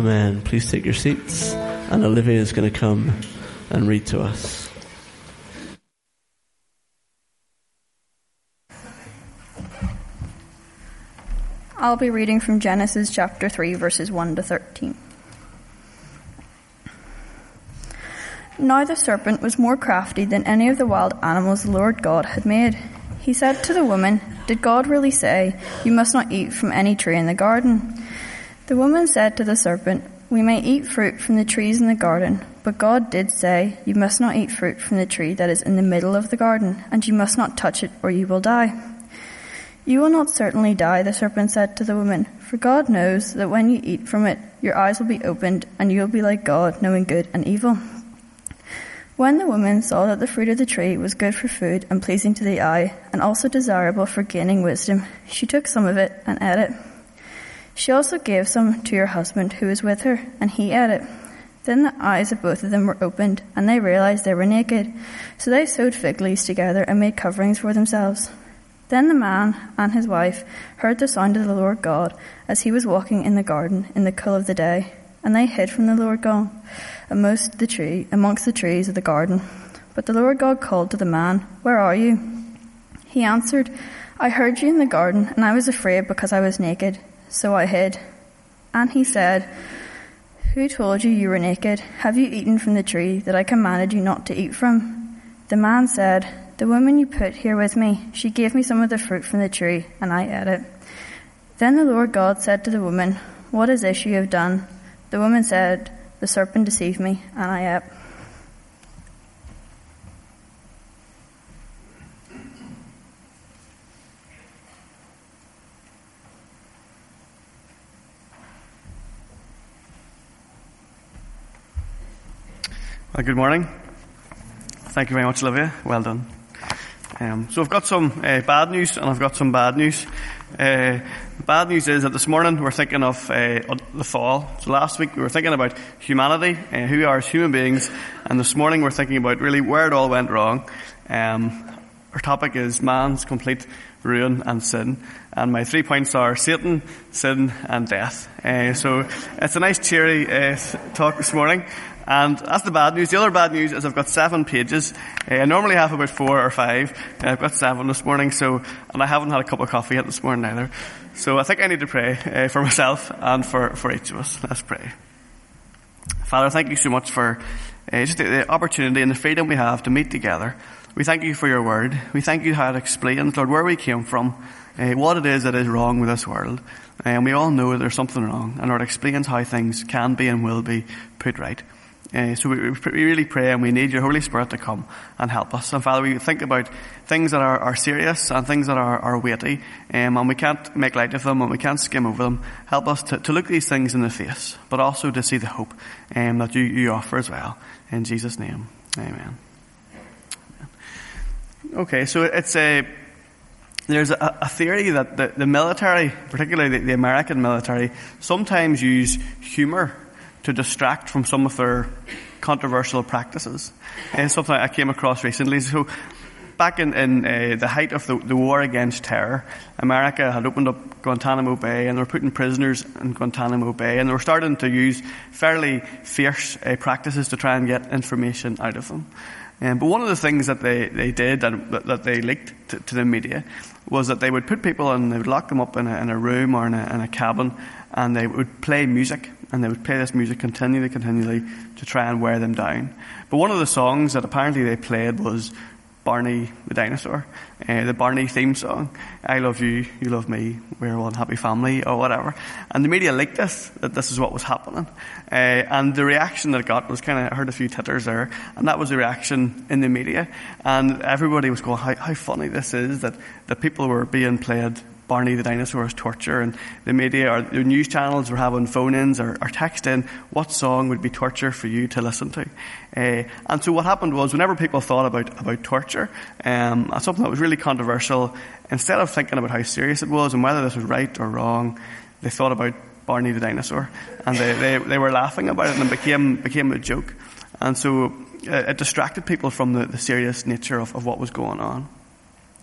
Amen. Please take your seats, and Olivia is going to come and read to us. I'll be reading from Genesis chapter 3, verses 1 to 13. Now the serpent was more crafty than any of the wild animals the Lord God had made. He said to the woman, "Did God really say, 'You must not eat from any tree in the garden'?" The woman said to the serpent, "We may eat fruit from the trees in the garden, but God did say, 'You must not eat fruit from the tree that is in the middle of the garden, and you must not touch it or you will die.'" "You will not certainly die," the serpent said to the woman, "for God knows that when you eat from it, your eyes will be opened, and you will be like God, knowing good and evil." When the woman saw that the fruit of the tree was good for food and pleasing to the eye, and also desirable for gaining wisdom, she took some of it and ate it. She also gave some to her husband who was with her, and he ate it. Then the eyes of both of them were opened, and they realized they were naked. So they sewed fig leaves together and made coverings for themselves. Then the man and his wife heard the sound of the Lord God as he was walking in the garden in the cool of the day, and they hid from the Lord God amongst the trees of the garden. But the Lord God called to the man, "Where are you?" He answered, "I heard you in the garden, and I was afraid because I was naked, so I hid." And he said, "Who told you you were naked? Have you eaten from the tree that I commanded you not to eat from?" The man said, "The woman you put here with me, she gave me some of the fruit from the tree, and I ate it." Then the Lord God said to the woman, "What is this you have done?" The woman said, "The serpent deceived me, and I ate." Well, good morning. Thank you very much, Olivia. Well done. So I've got some bad news and I've got some bad news. Bad news is that this morning we're thinking of the fall. So last week we were thinking about humanity, who we are as human beings, and this morning we're thinking about really where it all went wrong. Our topic is man's complete ruin and sin, and my 3 points are Satan, sin and death. So it's a nice cheery talk this morning. And that's the bad news. The other bad news is I've got 7 pages. I normally have about 4 or 5. I've got 7 this morning, and I haven't had a cup of coffee yet this morning either. So I think I need to pray for myself and for each of us. Let's pray. Father, thank you so much for just the opportunity and the freedom we have to meet together. We thank you for your word. We thank you how it explains, Lord, where we came from, what it is that is wrong with this world. And we all know that there's something wrong. And Lord, explains how things can be and will be put right. So we really pray, and we need your Holy Spirit to come and help us. And Father, we think about things that are serious and things that are weighty, and we can't make light of them and we can't skim over them. Help us to look these things in the face, but also to see the hope that you offer as well. In Jesus' name, amen. Okay, so there's a theory that the military, particularly the American military, sometimes use humor to distract from some of their controversial practices. It's something I came across recently. So back in the height of the war against terror, America had opened up Guantanamo Bay, and they were putting prisoners in Guantanamo Bay, and they were starting to use fairly fierce practices to try and get information out of them. But one of the things that they did and that they leaked to the media was that they would put people and they would lock them up in a room or in a cabin, and they would play music, and they would play this music continually to try and wear them down. But one of the songs that apparently they played was Barney the Dinosaur, the Barney theme song. I love you, you love me, we're one happy family, or whatever. And the media leaked that this is what was happening. And the reaction that it got was I heard a few titters there, and that was the reaction in the media. And everybody was going, how funny this is that people were being played Barney the Dinosaur as torture, and the media or the news channels were having phone-ins or text in what song would be torture for you to listen to. And so what happened was, whenever people thought about torture, something that was really controversial, instead of thinking about how serious it was and whether this was right or wrong, they thought about Barney the Dinosaur, and they were laughing about it, and it became a joke. And so it distracted people from the serious nature of what was going on.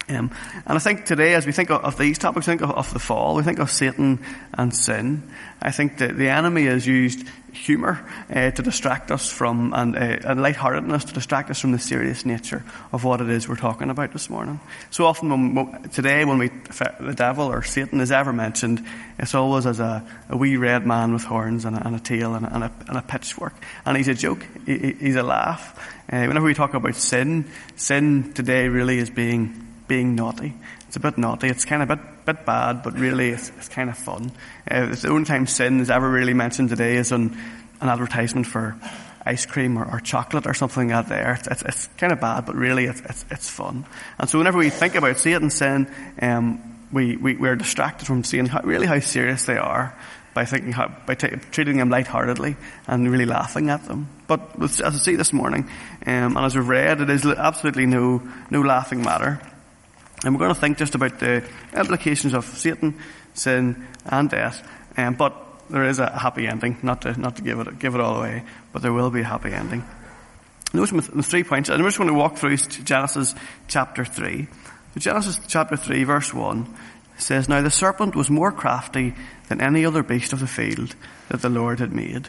And I think today, as we think of these topics, think of the fall, we think of Satan and sin. I think that the enemy has used humour to distract us from, and lightheartedness to distract us from the serious nature of what it is we're talking about this morning. So often today when the devil or Satan is ever mentioned, it's always as a wee red man with horns and a tail and a pitchfork. And he's a joke. He's a laugh. Whenever we talk about sin today really is being naughty. It's a bit naughty. It's kind of a bit bad, but really it's kind of fun. It's the only time sin is ever really mentioned today is on an advertisement for ice cream or chocolate or something out there. It's kind of bad, but really it's fun. And so whenever we think about Satan, sin, we're distracted from seeing how serious they are by treating them lightheartedly and really laughing at them. But as I see this morning, and as we've read, it is absolutely no laughing matter. And we're going to think just about the implications of Satan, sin, and death. But there is a happy ending, not to give it all away, but there will be a happy ending. Notice the 3 points, and we're just going to walk through Genesis chapter 3. So Genesis chapter 3, verse 1 says, "Now the serpent was more crafty than any other beast of the field that the Lord had made."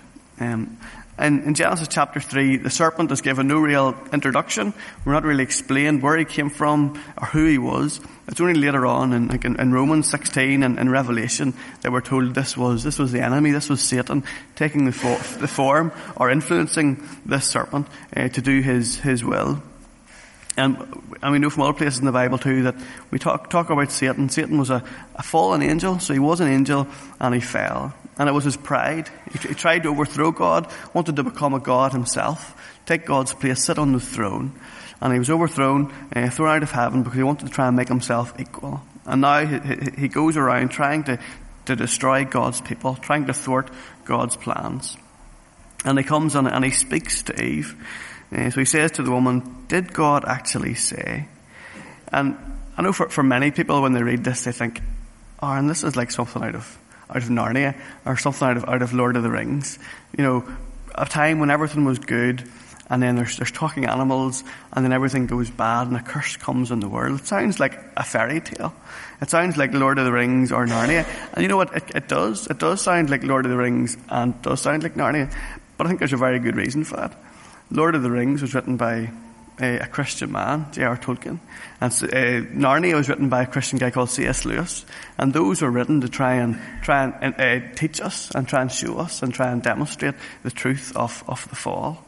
And in Genesis chapter 3, the serpent is given no real introduction. We're not really explained where he came from or who he was. It's only later on in Romans 16 and in Revelation that we're told this was the enemy, this was Satan taking the form or influencing this serpent to do his will. And we know from other places in the Bible too that we talk about Satan. Satan was a fallen angel, so he was an angel and he fell. And it was his pride. He tried to overthrow God, wanted to become a god himself, take God's place, sit on the throne. And he was overthrown, thrown out of heaven because he wanted to try and make himself equal. And now he goes around trying to destroy God's people, trying to thwart God's plans. And he comes and he speaks to Eve. So he says to the woman, "Did God actually say?" And I know for many people when they read this, they think, "Oh, and this is like something out of Narnia or something out of Lord of the Rings." You know, a time when everything was good, and then there's talking animals, and then everything goes bad, and a curse comes on the world. It sounds like a fairy tale. It sounds like Lord of the Rings or Narnia. And you know what? It does. It does sound like Lord of the Rings and does sound like Narnia. But I think there's a very good reason for that. Lord of the Rings was written by a Christian man, J.R. Tolkien. And Narnia was written by a Christian guy called C.S. Lewis. And those were written to try and teach us and try and show us and try and demonstrate the truth of the fall.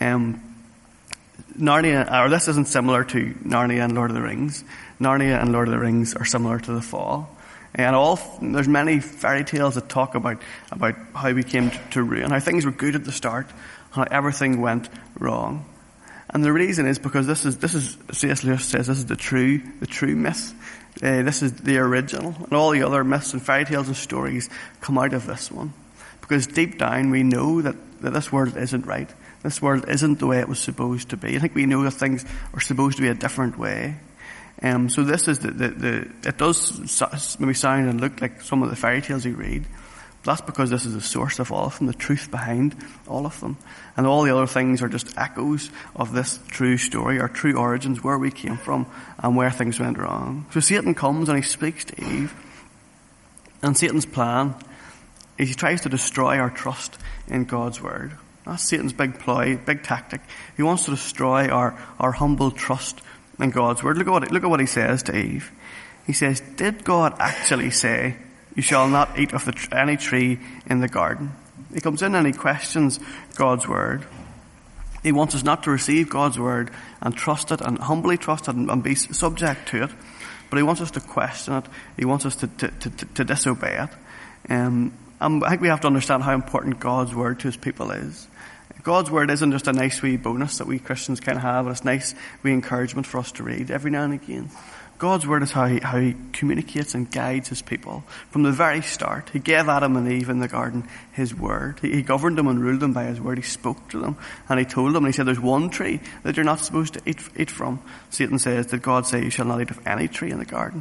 Narnia, or this isn't similar to Narnia and Lord of the Rings. Narnia and Lord of the Rings are similar to the fall. And there's many fairy tales that talk about how we came to ruin, how things were good at the start, how everything went wrong. And the reason is because this is C.S. Lewis says this is the true myth. This is the original, and all the other myths and fairy tales and stories come out of this one. Because deep down we know that this world isn't right. This world isn't the way it was supposed to be. I think we know that things are supposed to be a different way. So this is it does maybe sound and look like some of the fairy tales you read. That's because this is the source of all of them, the truth behind all of them. And all the other things are just echoes of this true story, our true origins, where we came from and where things went wrong. So Satan comes and he speaks to Eve. And Satan's plan is he tries to destroy our trust in God's word. That's Satan's big ploy, big tactic. He wants to destroy our humble trust in God's word. Look at what he says to Eve. He says, "Did God actually say, 'You shall not eat of any tree in the garden'?" He comes in and he questions God's word. He wants us not to receive God's word and trust it and humbly trust it and be subject to it, but he wants us to question it. He wants us to disobey it. I think we have to understand how important God's word to his people is. God's word isn't just a nice wee bonus that we Christians kind of have, and it's nice wee encouragement for us to read every now and again. God's word is how he communicates and guides his people. From the very start, he gave Adam and Eve in the garden his word. He governed them and ruled them by his word. He spoke to them and he told them, and he said, "There's one tree that you're not supposed to eat from." Satan says, "Did God say you shall not eat of any tree in the garden?"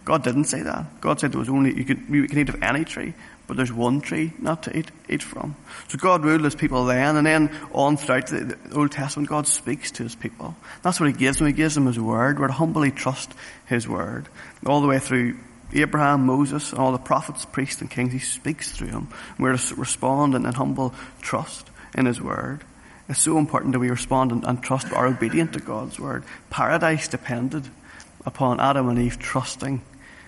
God didn't say that. God said there was only, you can eat of any tree, but there's one tree not to eat from. So God ruled his people then, and then on throughout the Old Testament, God speaks to his people. That's what he gives them. He gives them his word. We're to humbly trust his word. All the way through Abraham, Moses, and all the prophets, priests, and kings, he speaks through them. We're to respond in humble trust in his word. It's so important that we respond and trust, are obedient to God's word. Paradise depended upon Adam and Eve trusting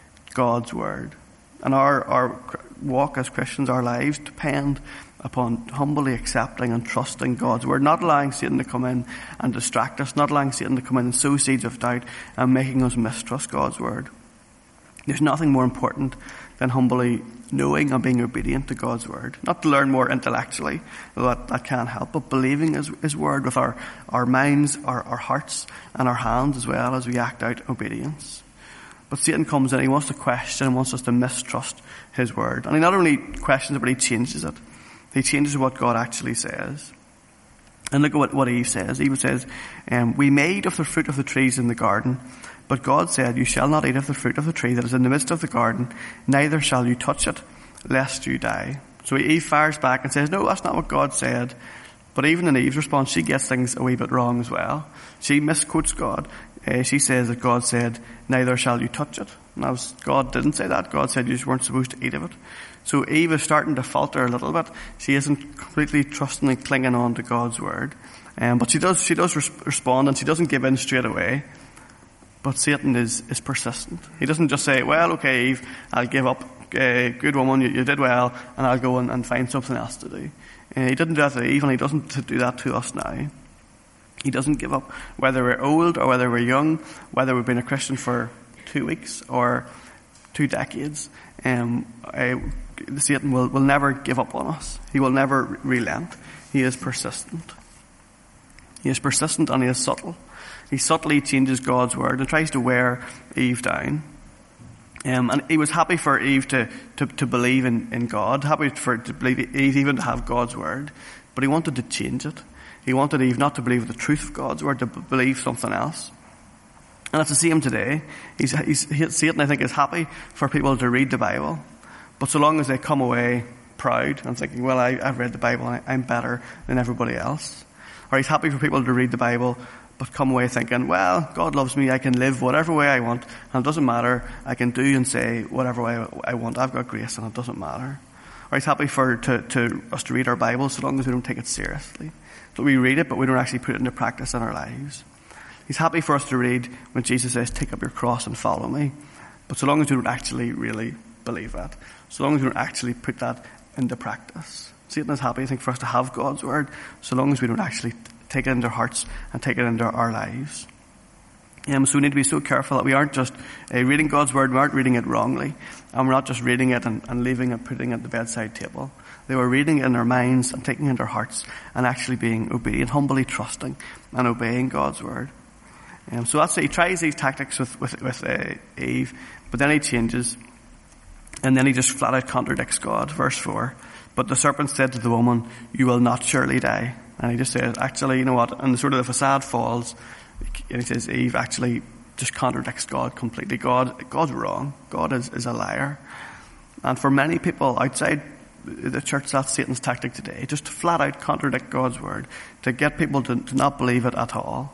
God's word. And our walk as Christians, our lives depend upon humbly accepting and trusting God's word, not allowing Satan to come in and distract us, not allowing Satan to come in and sow seeds of doubt and making us mistrust God's word. There's nothing more important than humbly knowing and being obedient to God's word. Not to learn more intellectually, that can't help, but believing his word with our minds, our hearts, and our hands as well as we act out obedience. But Satan comes in, he wants to question and wants us to mistrust his word. And he not only questions it, but he changes it. He changes what God actually says. And look at what Eve says. Eve says, we may eat of the fruit of the trees in the garden, but God said, you shall not eat of the fruit of the tree that is in the midst of the garden, neither shall you touch it, lest you die. So Eve fires back and says, no, that's not what God said. But even in Eve's response, she gets things a wee bit wrong as well. She misquotes God. She says that God said, neither shall you touch it. And God didn't say that. God said you just weren't supposed to eat of it. So Eve is starting to falter a little bit. She isn't completely trusting and clinging on to God's word. But she does respond, and she doesn't give in straight away. But Satan is persistent. He doesn't just say, well, okay, Eve, I'll give up. Good woman, you did well, and I'll go and find something else to do. He didn't do that to Eve, and he doesn't do that to us now. He doesn't give up, whether we're old or whether we're young, whether we've been a Christian for 2 weeks or 2 decades. Satan will never give up on us. He will never relent. He is persistent. He is persistent and he is subtle. He subtly changes God's word and tries to wear Eve down. And he was happy for Eve to believe in God, happy to believe Eve even to have God's word, but he wanted to change it. He wanted Eve not to believe the truth of God's word, to believe something else. And it's the same today. Satan, I think, is happy for people to read the Bible, but so long as they come away proud and thinking, well, I've read the Bible, I'm better than everybody else. Or he's happy for people to read the Bible, but come away thinking, well, God loves me, I can live whatever way I want, and it doesn't matter, I can do and say whatever way I want, I've got grace and it doesn't matter. Or he's happy for us to read our Bible so long as we don't take it seriously. So we read it, but we don't actually put it into practice in our lives. He's happy for us to read when Jesus says, take up your cross and follow me, but so long as we don't actually really believe that, so long as we don't actually put that into practice. Satan is happy, I think, for us to have God's word, so long as we don't actually take it into our hearts and take it into our lives. So we need to be so careful that we aren't just reading God's word, we aren't reading it wrongly, and we're not just reading it and leaving it, putting it at the bedside table. They were reading it in our minds and taking it into our hearts and actually being obedient, humbly trusting and obeying God's word. So that's it. He tries these tactics with Eve, but then he changes, and then he just flat out contradicts God. Verse 4, but the serpent said to the woman, you will not surely die. And he just says, actually, you know what, and the facade falls, and he says Eve actually just contradicts God completely. God's wrong. God is a liar. And for many people outside the church, that's Satan's tactic today, just to flat out contradict God's word, to get people to not believe it at all.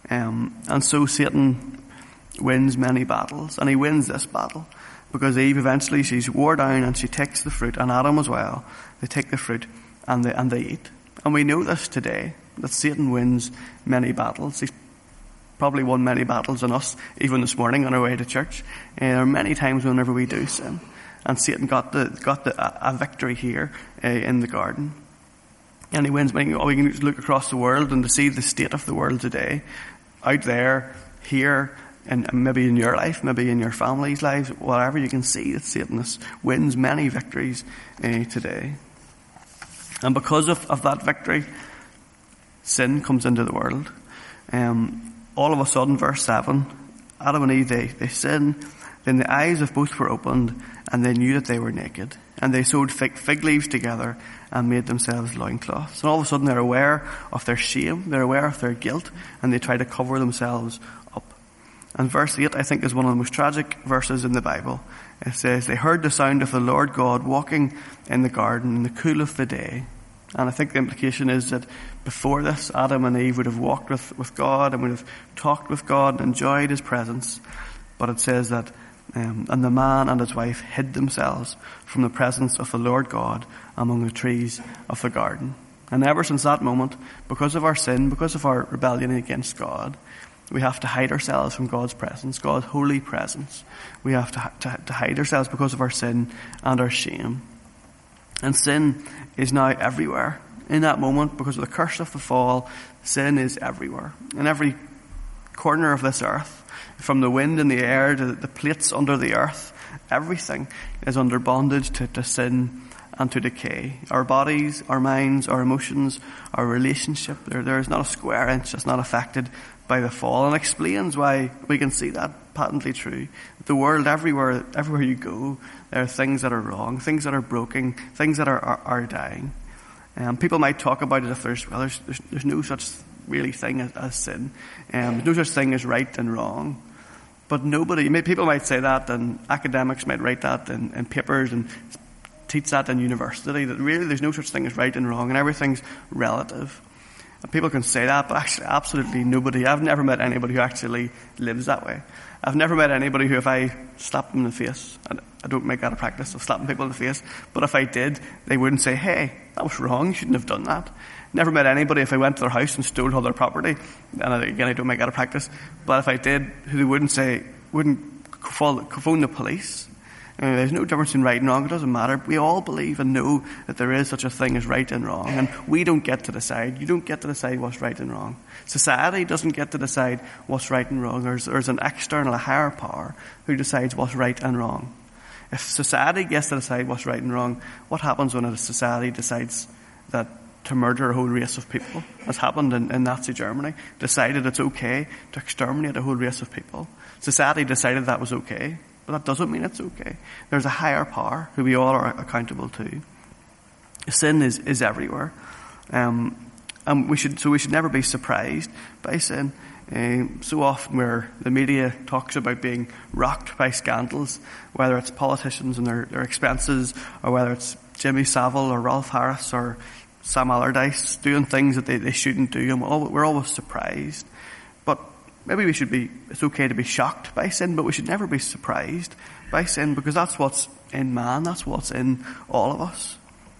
And so Satan wins many battles, and he wins this battle because Eve eventually, she's wore down and she takes the fruit, and Adam as well. They take the fruit and they eat. And we know this today, that Satan wins many battles. He's probably won many battles on us, even this morning on our way to church. There are many times whenever we do sin, and Satan got a victory here in the garden. And he wins many. We can look across the world and to see the state of the world today, out there, here, and maybe in your life, maybe in your family's lives, whatever, you can see that Satan wins many victories today. And because of that victory, sin comes into the world. All of a sudden, verse 7, Adam and Eve, they sin. Then the eyes of both were opened, and they knew that they were naked. And they sewed fig leaves together and made themselves loincloths. And all of a sudden they're aware of their shame, they're aware of their guilt, and they try to cover themselves up. And verse 8, I think, is one of the most tragic verses in the Bible. It says, they heard the sound of the Lord God walking in the garden in the cool of the day. And I think the implication is that before this, Adam and Eve would have walked with God and would have talked with God and enjoyed his presence. But it says that, and the man and his wife hid themselves from the presence of the Lord God among the trees of the garden. And ever since that moment, because of our sin, because of our rebellion against God, we have to hide ourselves from God's presence, God's holy presence. We have to hide ourselves because of our sin and our shame. And sin is now everywhere. In that moment, because of the curse of the fall, sin is everywhere. In every corner of this earth, from the wind in the air to the plates under the earth, everything is under bondage to sin and to decay. Our bodies, our minds, our emotions, our relationship, there is not a square inch that's not affected by the fall, and explains why we can see that patently true. The world, everywhere you go, there are things that are wrong, things that are broken, things that are dying. People might talk about it if there's no such really thing as sin. There's no such thing as right and wrong. But people might say that, and academics might write that in papers and teach that in university, that really there's no such thing as right and wrong, and everything's relative. And people can say that, but actually absolutely nobody. I've never met anybody who actually lives that way. I've never met anybody who, if I slapped them in the face, and I don't make that a practice of slapping people in the face, but if I did, they wouldn't say, hey, that was wrong, you shouldn't have done that. Never met anybody if I went to their house and stole all their property, and again, I don't make that a practice, but if I did, who they wouldn't phone the police. There's no difference in right and wrong. It doesn't matter. We all believe and know that there is such a thing as right and wrong. And we don't get to decide. You don't get to decide what's right and wrong. Society doesn't get to decide what's right and wrong. There's an external, a higher power who decides what's right and wrong. If society gets to decide what's right and wrong, what happens when a society decides that to murder a whole race of people, as happened in Nazi Germany, decided it's okay to exterminate a whole race of people? Society decided that was okay. But that doesn't mean it's okay. There's a higher power who we all are accountable to. Sin is everywhere. And we should never be surprised by sin. So often where the media talks about being rocked by scandals, whether it's politicians and their expenses, or whether it's Jimmy Savile or Rolf Harris or Sam Allardyce doing things that they shouldn't do, and we're always surprised. But maybe it's okay to be shocked by sin, but we should never be surprised by sin, because that's what's in man, that's what's in all of us.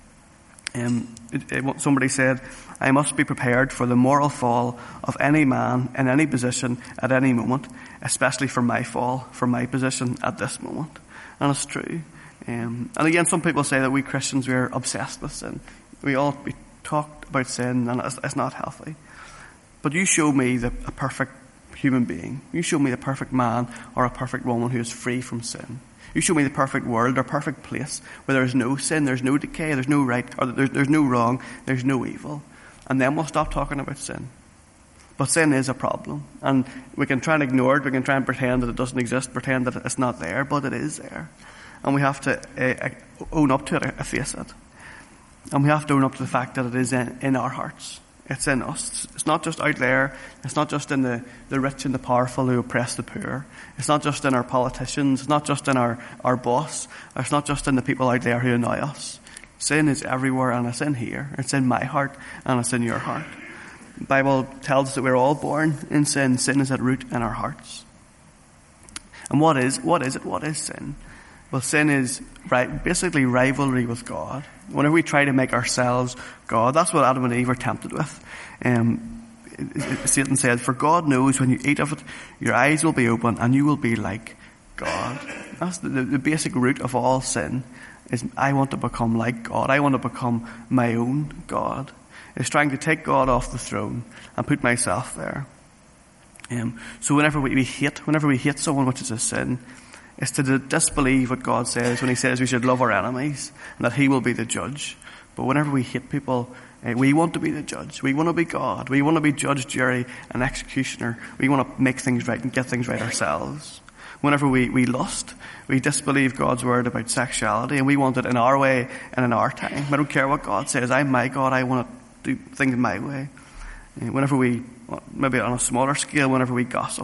Somebody said, I must be prepared for the moral fall of any man in any position at any moment, especially for my fall, for my position at this moment. And it's true. And again, some people say that we Christians, we're obsessed with sin. We talk about sin, and it's not healthy. But you show me a perfect human being. You show me the perfect man or a perfect woman who is free from sin. You show me the perfect world or perfect place where there is no sin, there's no decay, there's no right, or there's no wrong, there's no evil. And then we'll stop talking about sin. But sin is a problem. And we can try and ignore it, we can try and pretend that it doesn't exist, pretend that it's not there, but it is there. And we have to own up to it, face it. And we have to own up to the fact that it is in our hearts. It's in us. It's not just out there. It's not just in the rich and the powerful who oppress the poor. It's not just in our politicians. It's not just in our boss. It's not just in the people out there who annoy us. Sin is everywhere, and it's in here. It's in my heart, and it's in your heart. The Bible tells us that we're all born in sin. Sin is at root in our hearts. And what is it? What is sin? Well, sin is basically rivalry with God. Whenever we try to make ourselves God, that's what Adam and Eve are tempted with. Satan said, for God knows when you eat of it, your eyes will be open and you will be like God. That's the basic root of all sin, is I want to become like God. I want to become my own God. It's trying to take God off the throne and put myself there. So whenever we hate someone, which is a sin, it's to disbelieve what God says when he says we should love our enemies and that he will be the judge. But whenever we hate people, we want to be the judge. We want to be God. We want to be judge, jury, and executioner. We want to make things right and get things right ourselves. Whenever we lust, we disbelieve God's word about sexuality, and we want it in our way and in our time. I don't care what God says. I'm my God. I want to do things my way. Whenever maybe on a smaller scale, whenever we gossip,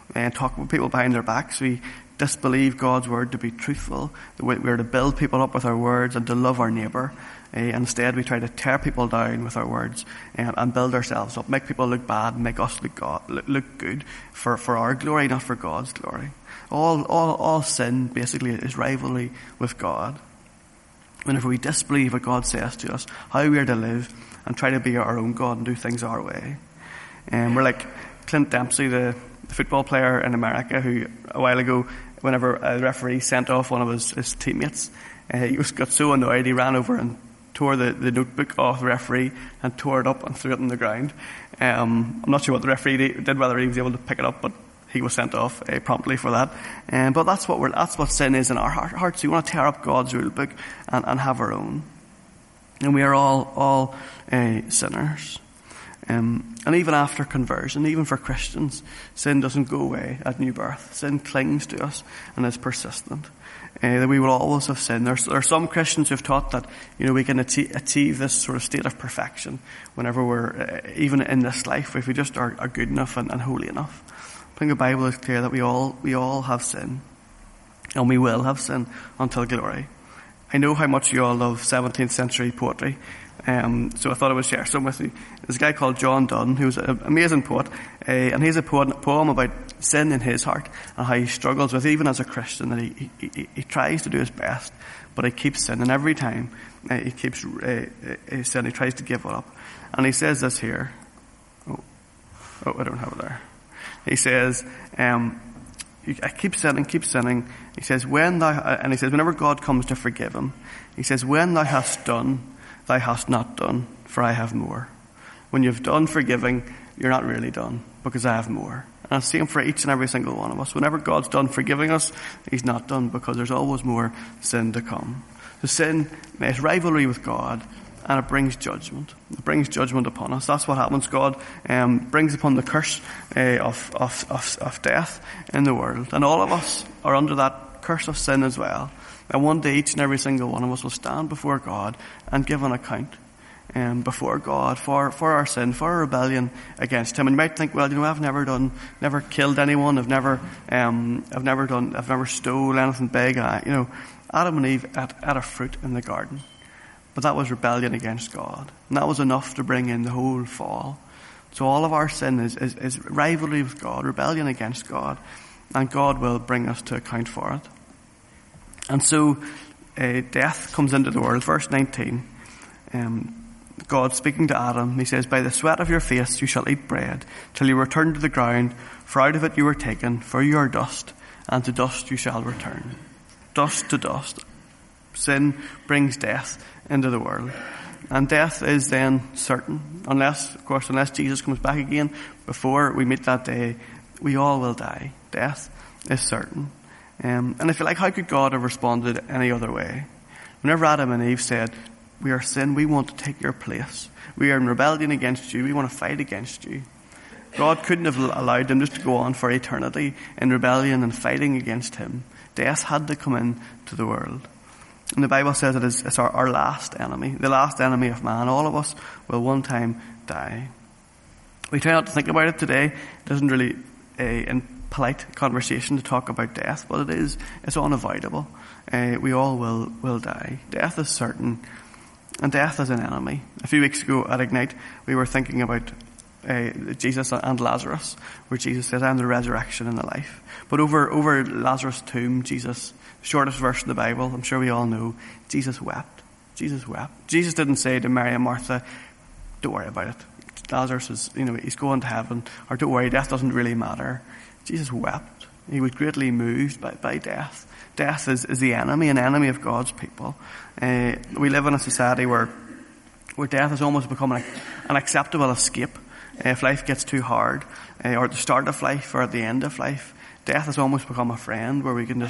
and talk with people behind their backs. We disbelieve God's word to be truthful. We're to build people up with our words and to love our neighbour. Instead, we try to tear people down with our words and build ourselves up, make people look bad, make us look good for our glory, not for God's glory. All sin basically is rivalry with God. Whenever we disbelieve what God says to us, how we are to live, and try to be our own God and do things our way. We're like Clint Dempsey, the football player in America, who a while ago, whenever a referee sent off one of his teammates, he got so annoyed he ran over and tore the notebook off the referee and tore it up and threw it on the ground. I'm not sure what the referee did, whether he was able to pick it up, but he was sent off promptly for that. But that's what sin is in our hearts. We want to tear up God's rule book and have our own. And we are all sinners. And even after conversion, even for Christians, sin doesn't go away at new birth. Sin clings to us and is persistent. That we will always have sin. There are some Christians who have taught that, we can achieve this sort of state of perfection whenever we're, even in this life, if we just are good enough and holy enough. I think the Bible is clear that we all have sin. And we will have sin until glory. I know how much you all love 17th century poetry. So I thought I would share some with you. There's a guy called John Donne, who's an amazing poet, and he has a poem about sin in his heart and how he struggles with, even as a Christian, that he tries to do his best, but he keeps sinning every time. He keeps sin. He tries to give it up, and he says this here. Oh, I don't have it there. He says, I keep sinning. He says, whenever God comes to forgive him, he says, when thou hast done, thou hast not done, for I have more. When you've done forgiving, you're not really done, because I have more. And it's the same for each and every single one of us. Whenever God's done forgiving us, he's not done, because there's always more sin to come. The sin is rivalry with God, and it brings judgment. It brings judgment upon us. That's what happens. God brings upon the curse of death in the world. And all of us are under that curse of sin as well. And one day each and every single one of us will stand before God and give an account before God for our sin, for our rebellion against him. And you might think, well, I've never killed anyone, I've never stole anything big. Adam and Eve ate a fruit in the garden. But that was rebellion against God. And that was enough to bring in the whole fall. So all of our sin is rivalry with God, rebellion against God. And God will bring us to account for it. And so death comes into the world. Verse 19. God speaking to Adam, he says, by the sweat of your face you shall eat bread, till you return to the ground, for out of it you were taken, for you are dust, and to dust you shall return. Dust to dust. Sin brings death into the world. And death is then certain, unless Jesus comes back again, before we meet that day, we all will die. Death is certain. And if you like, how could God have responded any other way? Whenever Adam and Eve said, we are sin, we want to take your place. We are in rebellion against you. We want to fight against you. God couldn't have allowed them just to go on for eternity in rebellion and fighting against him. Death had to come into the world. And the Bible says it's our last enemy, the last enemy of man. All of us will one time die. We try not to think about it today. It isn't really in polite conversation to talk about death, but it's unavoidable. We all will die. Death is certain, and death is an enemy. A few weeks ago at Ignite, we were thinking about Jesus and Lazarus, where Jesus says, I am the resurrection and the life. But over Lazarus' tomb, Jesus, shortest verse of the Bible, I'm sure we all know, Jesus wept. Jesus wept. Jesus didn't say to Mary and Martha, don't worry about it. Lazarus is, he's going to heaven, or don't worry, death doesn't really matter. Jesus wept. He was greatly moved by death. Death is the enemy, an enemy of God's people. We live in a society where death has almost become an acceptable escape. If life gets too hard, or at the start of life, or at the end of life, death has almost become a friend where we can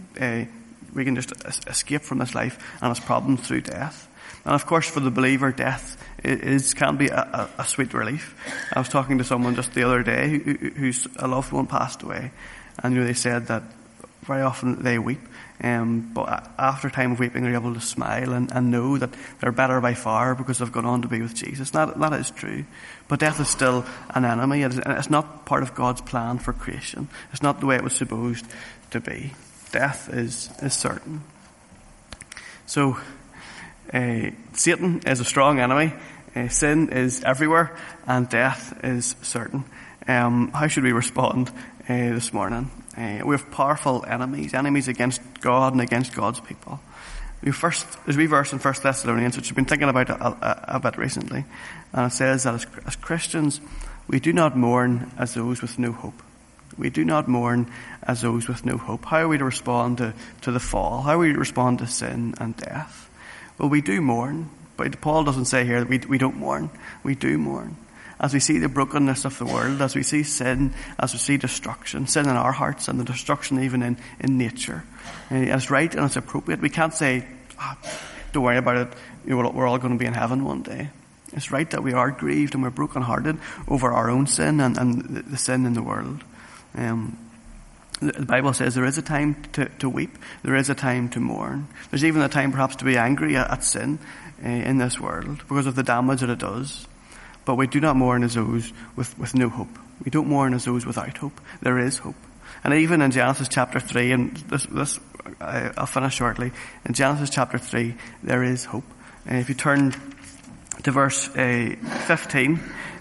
just escape from this life and its problems through death. And of course, for the believer, death can be a sweet relief. I was talking to someone just the other day whose a loved one passed away, and they said that very often they weep But after a time of weeping, they're able to smile and know that they're better by far because they've gone on to be with Jesus. That is true. But death is still an enemy, and it's not part of God's plan for creation. It's not the way it was supposed to be. Death is certain. So, Satan is a strong enemy. Sin is everywhere, and death is certain. How should we respond this morning? We have powerful enemies against God and against God's people. There's a wee verse in 1 Thessalonians, which I've been thinking about a bit recently, and it says that as Christians, we do not mourn as those with no hope. We do not mourn as those with no hope. How are we to respond to the fall? How are we to respond to sin and death? Well, we do mourn, but Paul doesn't say here that we don't mourn. We do mourn. As we see the brokenness of the world, as we see sin, as we see destruction, sin in our hearts and the destruction even in nature. It's right and it's appropriate. We can't say, don't worry about it, we're all going to be in heaven one day. It's right that we are grieved and we're brokenhearted over our own sin and the sin in the world. The Bible says there is a time to weep, there is a time to mourn. There's even a time perhaps to be angry at sin in this world because of the damage that it does. But we do not mourn as those with no hope. We don't mourn as those without hope. There is hope. And even in Genesis chapter 3, and this I'll finish shortly, in Genesis chapter 3, there is hope. And if you turn to verse 15,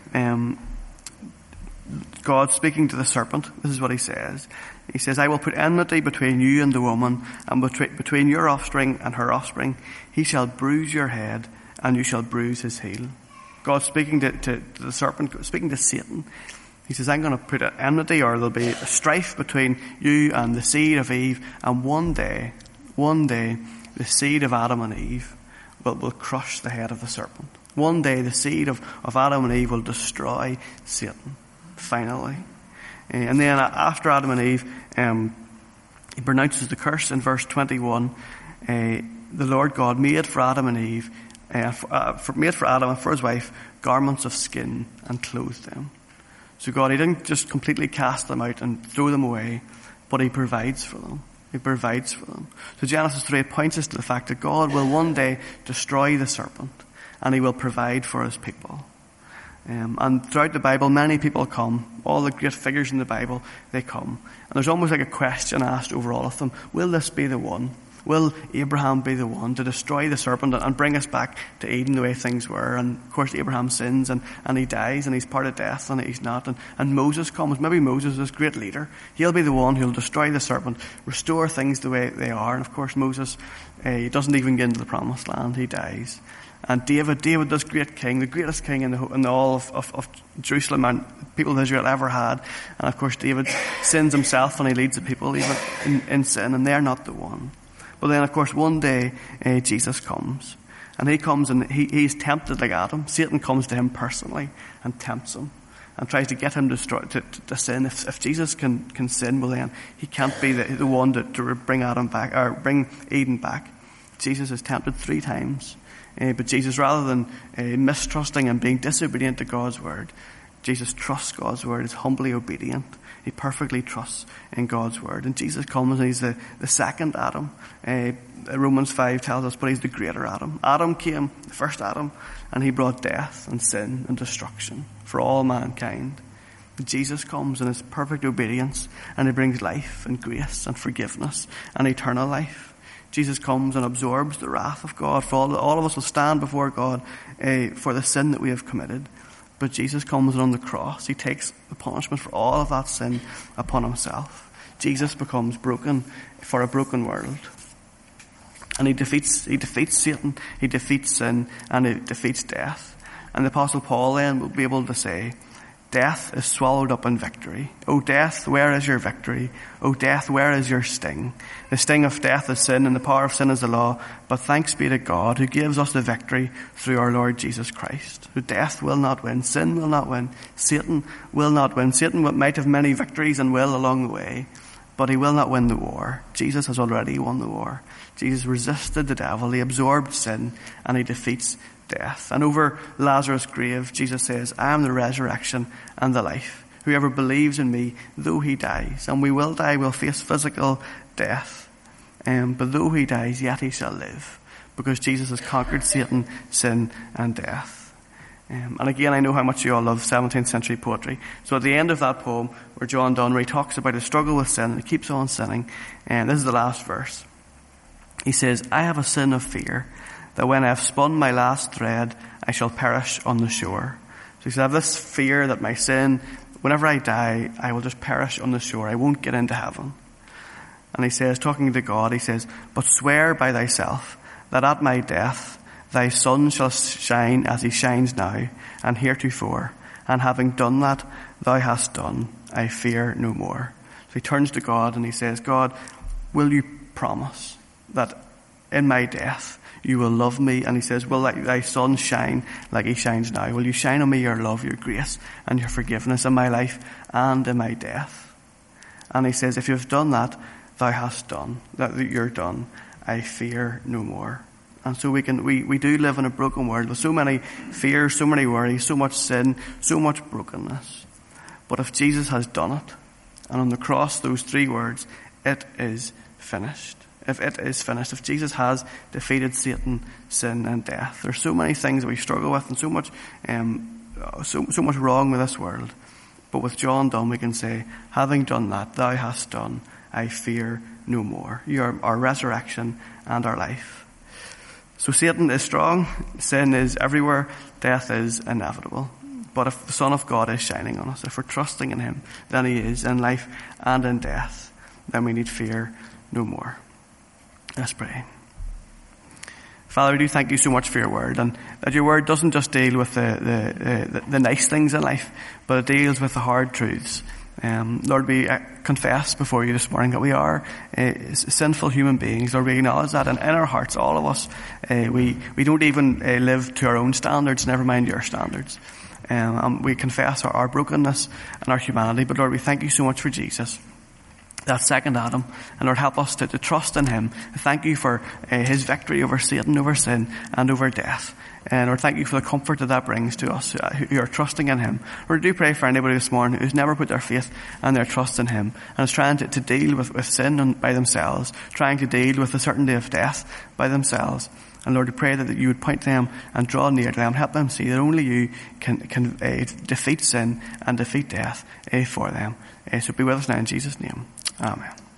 God speaking to the serpent, this is what he says. He says, I will put enmity between you and the woman, and between your offspring and her offspring. He shall bruise your head, and you shall bruise his heel. God speaking to the serpent, speaking to Satan. He says, I'm going to put an enmity, or there'll be a strife between you and the seed of Eve, and one day, the seed of Adam and Eve will crush the head of the serpent. One day, the seed of Adam and Eve will destroy Satan, finally. And then after Adam and Eve, he pronounces the curse in verse 21. The Lord God made for Adam and Eve, made for Adam and for his wife garments of skin and clothed them. So God, he didn't just completely cast them out and throw them away, but he provides for them. He provides for them. So Genesis 3 points us to the fact that God will one day destroy the serpent, and he will provide for his people. And throughout the Bible, many people come. All the great figures in the Bible, they come. And there's almost like a question asked over all of them. Will this be the one? Will Abraham be the one to destroy the serpent and bring us back to Eden the way things were? And of course Abraham sins and he dies and he's part of death and he's not. And Moses comes. Maybe Moses, this great leader, he'll be the one who'll destroy the serpent, restore things the way they are. And of course Moses, he doesn't even get into the promised land. He dies. And David, this great king, the greatest king in all of Jerusalem and people of Israel ever had. And of course David sins himself and he leads the people even in sin, and they're not the one. But then, of course, one day, Jesus comes. And he comes and he's tempted like Adam. Satan comes to him personally and tempts him and tries to get him to sin. If Jesus can sin, well then, he can't be the one to bring Adam back, or bring Eden back. Jesus is tempted 3 times. But Jesus, rather than mistrusting and being disobedient to God's word, Jesus trusts God's word, is humbly obedient. He perfectly trusts in God's word. And Jesus comes and he's the second Adam. Romans 5 tells us, but he's the greater Adam. Adam came, the first Adam, and he brought death and sin and destruction for all mankind. And Jesus comes in his perfect obedience, and he brings life and grace and forgiveness and eternal life. Jesus comes and absorbs the wrath of God. For all of us will stand before God for the sin that we have committed. But Jesus comes on the cross. He takes the punishment for all of that sin upon himself. Jesus becomes broken for a broken world. And he defeats Satan, he defeats sin, and he defeats death. And the Apostle Paul then will be able to say, death is swallowed up in victory. O death, where is your victory? O death, where is your sting? The sting of death is sin, and the power of sin is the law. But thanks be to God who gives us the victory through our Lord Jesus Christ. So death will not win. Sin will not win. Satan will not win. Satan might have many victories and will along the way, but he will not win the war. Jesus has already won the war. Jesus resisted the devil. He absorbed sin, and he defeats death. And over Lazarus' grave, Jesus says, I am the resurrection and the life. Whoever believes in me, though he dies, and we will die, will face physical death, but though he dies, yet he shall live, because Jesus has conquered Satan, sin, and death. And again, I know how much you all love 17th century poetry. So at the end of that poem, where John Donne, where he talks about his struggle with sin, and he keeps on sinning, and this is the last verse. He says, I have a sin of fear, that when I have spun my last thread, I shall perish on the shore. So he says, I have this fear that my sin, whenever I die, I will just perish on the shore. I won't get into heaven. And he says, talking to God, he says, but swear by thyself that at my death thy sun shall shine as he shines now and heretofore, and having done that thou hast done, I fear no more. So he turns to God and he says, God, will you promise that in my death you will love me? And he says, will thy sun shine like he shines now? Will you shine on me your love, your grace, and your forgiveness in my life and in my death? And he says, if you've done that, thou hast done, that you're done, I fear no more. And so we do live in a broken world with so many fears, so many worries, so much sin, so much brokenness. But if Jesus has done it, and on the cross those 3 words, it is finished. If it is finished, if Jesus has defeated Satan, sin, and death, there's so many things that we struggle with, and so much wrong with this world. But with John Donne, we can say, having done that, thou hast done, I fear no more. You are our resurrection and our life. So Satan is strong, sin is everywhere, death is inevitable. But if the Son of God is shining on us, if we're trusting in him, then he is in life and in death, then we need fear no more. Let's pray. Father, we do thank you so much for your word, and that your word doesn't just deal with the nice things in life, but it deals with the hard truths. Lord, we confess before you this morning that we are sinful human beings. Lord, we acknowledge that, and in our hearts, all of us, we don't even live to our own standards, never mind your standards. We confess our brokenness and our humanity, but Lord, we thank you so much for Jesus, that second Adam, and Lord, help us to trust in him. Thank you for his victory over Satan, over sin, and over death. And Lord, thank you for the comfort that brings to us who are trusting in him. Lord, do pray for anybody this morning who's never put their faith and their trust in him, and is trying to deal with sin by themselves, trying to deal with the certainty of death by themselves. And Lord, we pray that you would point them and draw near to them, help them see that only you can defeat sin and defeat death for them. So be with us now in Jesus' name. Amen.